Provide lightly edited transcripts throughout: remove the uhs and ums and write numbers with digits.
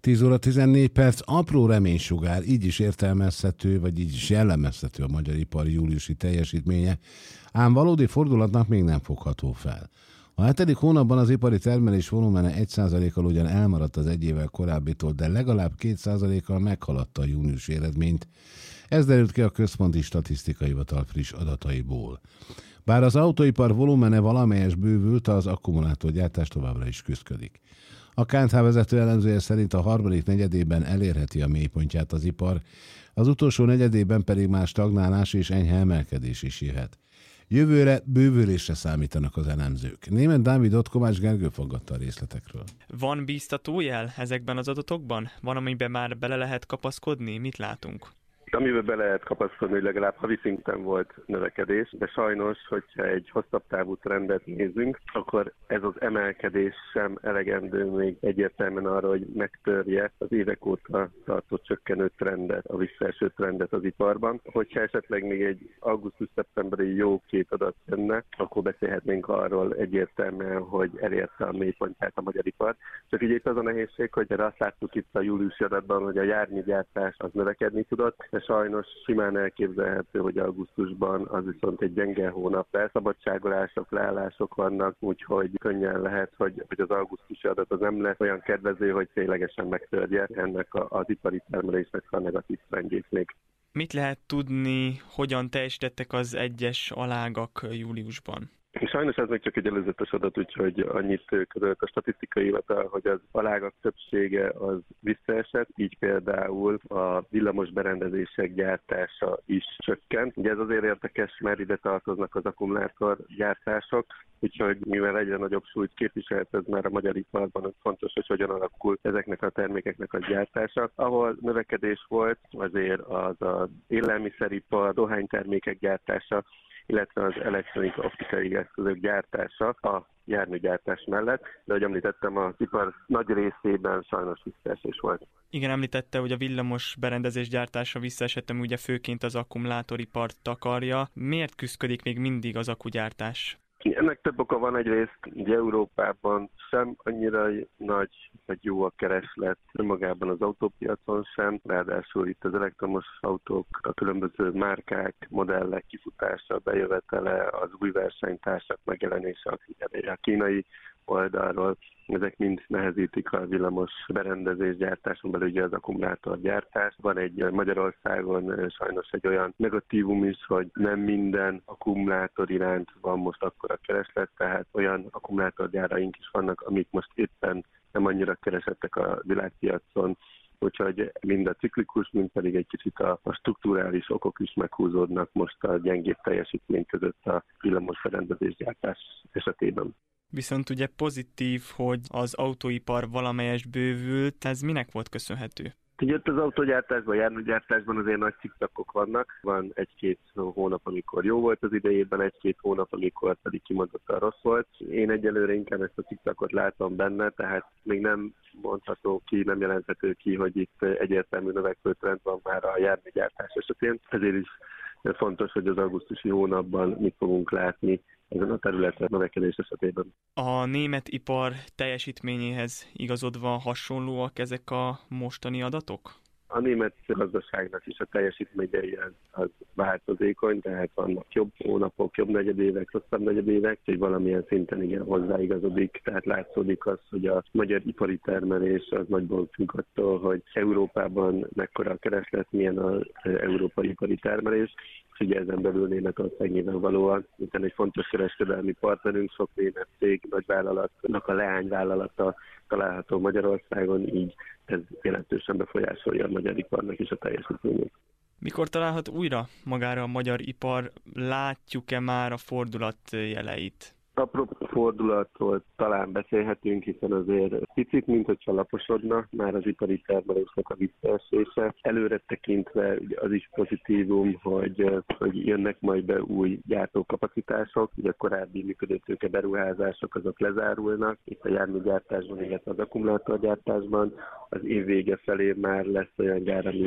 10 óra 14 perc, apró reménysugár, így is értelmezhető, vagy így is jellemezhető a magyar ipar júliusi teljesítménye, ám valódi fordulatnak még nem fogható fel. A 7. hónapban az ipari termelés volumene 1%-kal ugyan elmaradt az egy évvel korábbitól, de legalább 2%-kal meghaladta a júniusi eredményt. Ez derült ki a Központi Statisztikai Hivatal friss adataiból. Bár az autóipar volumene valamelyes bővült, az akkumulátorgyártás továbbra is küszködik. A KNTH vezető elemzője szerint a harmadik negyedében elérheti a mélypontját az ipar, az utolsó negyedében pedig már stagnálás és enyhe emelkedés is jöhet. Jövőre bővülésre számítanak az elemzők. Németh Dávidot Kovács Gergő fogadta a részletekről. Van bíztató jel ezekben az adatokban? Van, amiben már bele lehet kapaszkodni? Mit látunk? Amiben be lehet kapaszkodni, hogy legalább havi szinten volt növekedés, de sajnos, hogyha egy hosszabb távú trendet nézünk, akkor ez az emelkedés sem elegendő még egyértelműen arra, hogy megtörje az évek óta tartó csökkenő trendet, a visszaeső trendet az iparban. Hogyha esetleg még egy augusztus-szeptemberi jó két adat jönne, akkor beszélhetnénk arról egyértelműen, hogy elérte a mélypontját a magyar ipar. Csak így itt az a nehézség, hogy erre azt láttuk itt a júliusi adatban, hogy a járműgyártás az növekedni tudott, de sajnos simán elképzelhető, hogy augusztusban az viszont egy gyenge hónap lesz. Szabadságolások, leállások vannak, úgyhogy könnyen lehet, hogy az augusztusi adat az nem lesz olyan kedvező, hogy ténylegesen megtörje ennek az ipari termelésnek a negatív trendjét még. Mit lehet tudni, hogyan teljesítettek az egyes alágak júliusban? Sajnos ez még csak egy előzetes adat, úgyhogy annyit közölt a statisztikai hivatal, hogy az alágak többsége az visszaesett, így például a villamos berendezések gyártása is csökkent. Ugye ez azért érdekes, mert ide tartoznak az akkumulátorgyártások, úgyhogy mivel egyre nagyobb súlyt képviselt ez már a magyar iparban, fontos, hogy hogyan alakul ezeknek a termékeknek a gyártása. Ahol növekedés volt, azért az élelmiszeripar, dohánytermékek gyártása, illetve az elektronika optikai eszközök gyártása a járműgyártás mellett, de ahogy említettem, az ipar nagy részében sajnos visszaesés volt. Igen, említette, hogy a villamos berendezés gyártása visszaesett, ami ugye főként az akkumulátoripart takarja. Miért küszködik még mindig az akkugyártás? Ennek több oka van. Egyrészt ugye Európában sem annyira nagy vagy jó a kereslet, magában az autópiacon sem, ráadásul itt az elektromos autók, a különböző márkák, modellek kifutása, bejövetele, az új versenytársak megjelenése a kínai oldalról, ezek mind nehezítik a villamos berendezésgyártáson belül ugye az akkumulátorgyártás. Van egy Magyarországon sajnos egy olyan negatívum is, hogy nem minden akkumulátor iránt van most akkora kereslet, tehát olyan akkumulátorgyáraink is vannak, amik most éppen nem annyira keresettek a világpiacon, úgyhogy mind a ciklikus, mind pedig egy kicsit a strukturális okok is meghúzódnak most a gyengébb teljesítmény között a villamos berendezésgyártás esetében. Viszont ugye pozitív, hogy az autóipar valamelyest bővült, ez minek volt köszönhető? Ugye az autógyártásban, járműgyártásban azért nagy ciktakok vannak. Van egy-két hónap, amikor jó volt az idejében, egy-két hónap, amikor pedig kimondottan rossz volt. Én egyelőre inkább ezt a ciktakot látom benne, tehát még nem mondható ki, nem jelenthető ki, hogy itt egyértelmű növekvő trend van már a járműgyártás esetén. Ezért is fontos, hogy az augusztusi hónapban mit fogunk látni ezen a területen növekedés esetében. A német ipar teljesítményéhez igazodva hasonlóak ezek a mostani adatok? A német gazdaságnak is a teljesítményei az változékony, tehát vannak jobb hónapok, jobb negyedévek, rosszabb negyedévek, hogy valamilyen szinten igen hozzáigazodik, tehát látszódik az, hogy a magyar ipari termelés az nagyban függ attól, hogy Európában mekkora a kereslet, milyen az európai ipari termelés, és ugye ezen belül Németország nyilvánvalóan, hiszen egy fontos kereskedelmi partnerünk, sok német cég, nagyvállalatnak a leányvállalata található Magyarországon, így ez jelentősen befolyásolja a magyar iparnak is a teljesítményét. Mikor találhat újra magára a magyar ipar? Látjuk-e már a fordulat jeleit? Apró fordulatról talán beszélhetünk, hiszen azért picit, mint hogyha laposodna már az ipari termelésnek a visszaesése. Előre tekintve az is pozitívum, hogy jönnek majd be új gyártókapacitások, ugye a korábbi működőtőke beruházások azok lezárulnak, itt a járműgyártásban, illetve az akkumulátorgyártásban. Az év vége felé már lesz olyan gyár, ami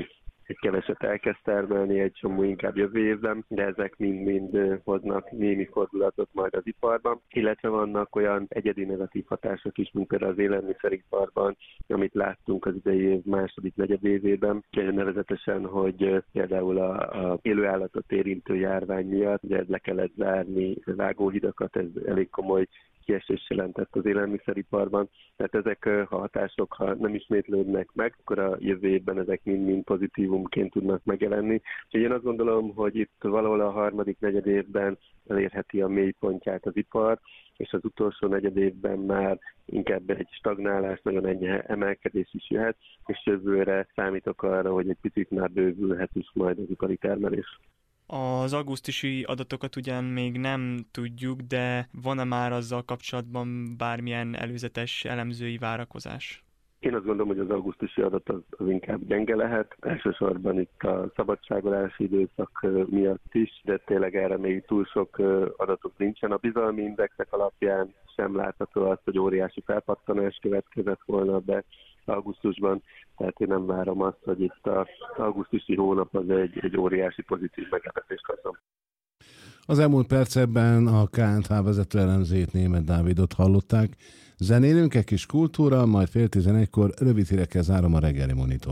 egy keveset elkezd termelni, egy csomó inkább jövő évben, de ezek mind-mind hoznak némi fordulatot majd az iparban, illetve vannak olyan egyedi negatív hatások is, mint például az élelmiszeriparban, amit láttunk az idei év második negyedévében, nevezetesen, hogy például a élőállatot érintő járvány miatt ugye le kellett zárni vágóhidakat, ez elég komoly kiesés jelentett az élelmiszeriparban. Tehát ezek a hatások, ha nem ismétlődnek meg, akkor a jövő évben ezek mind-mind pozitívumként tudnak megjelenni. Úgyhogy én azt gondolom, hogy itt valahol a harmadik negyedévben elérheti a mélypontját az ipar, és az utolsó negyedévben már inkább egy stagnálás, nagyon enyhe emelkedés is jöhet, és jövőre számítok arra, hogy egy picit már bővülhet is majd az ipari termelés. Az augusztusi adatokat ugyan még nem tudjuk, de van-e már azzal kapcsolatban bármilyen előzetes elemzői várakozás? Én azt gondolom, hogy az augusztusi adat az inkább gyenge lehet, elsősorban itt a szabadságolási időszak miatt is, de tényleg erre még túl sok adatok nincsen. A bizalmi indexek alapján sem látható az, hogy óriási felpattanás következett volna be augusztusban, tehát én nem várom azt, hogy itt az augusztusi hónap az egy óriási pozitív meglepetést hozom. Az elmúlt percekben a KNH vezető elemzőjét, Németh Dávidot hallották. Zenélünk egy kis kultúra, majd 10:30 rövid hírekkel zárom a reggeli monitor.